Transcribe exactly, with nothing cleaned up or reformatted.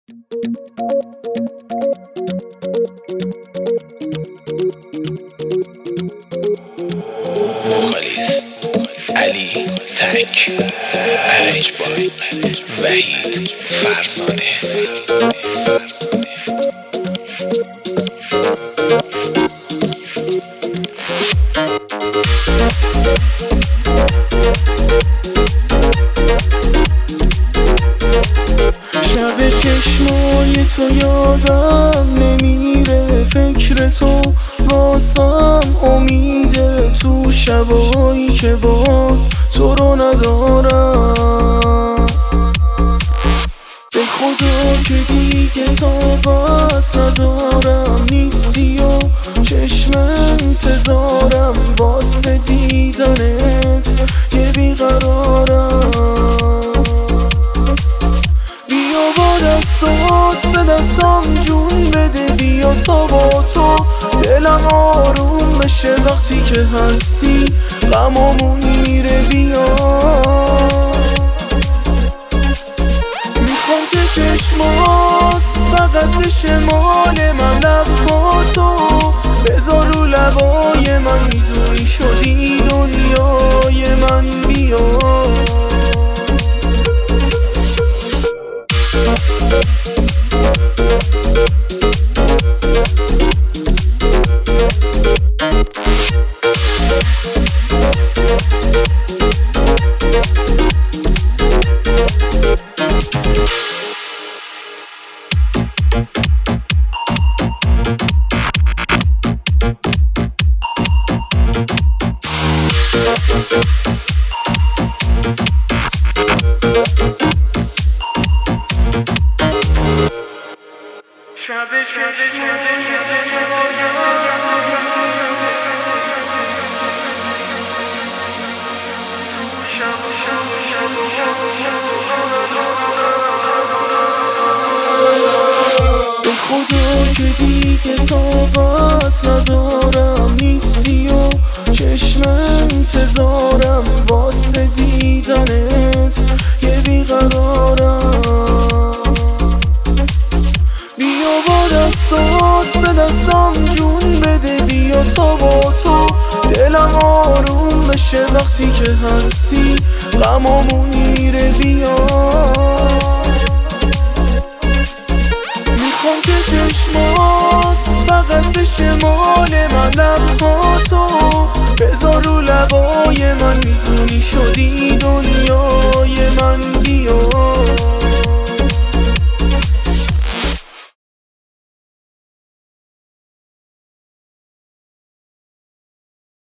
وکالیست علی تک، ارنج بای وحید فرزانه. شب چشمای تو یادم نمیره، فکر تو واسم امیده، تو شبایی که باز تو رو ندارم. به خدا که دیگه طاقت ندارم، نیستی و چشم انتظارم، واسه دیدنت یه بیقرارم. بیا با دستات به دستم جون بده، بیا تا با تو دلم آروم بشه، وقتی که هستی غمامون میره. بیا میخوام که چشمات فقط بشه مال من، لبهاتو بذار رو لبای من، میدونی شدی دنیای من. بیا به خدا که دیگه طاقت ندارم، نیستی و چشم انتظارم، واسه دیدنت یه بیقرارم. بیا با دستات به دستم جون بده، بیا تا با تو دلم آروم بشه، وقتی که هستی غمامون میره. بیا میخوام که چشمات فقط بشه مال من، لبهاتو بذار رو لبای من، میدونی شدی دنیای من. بیا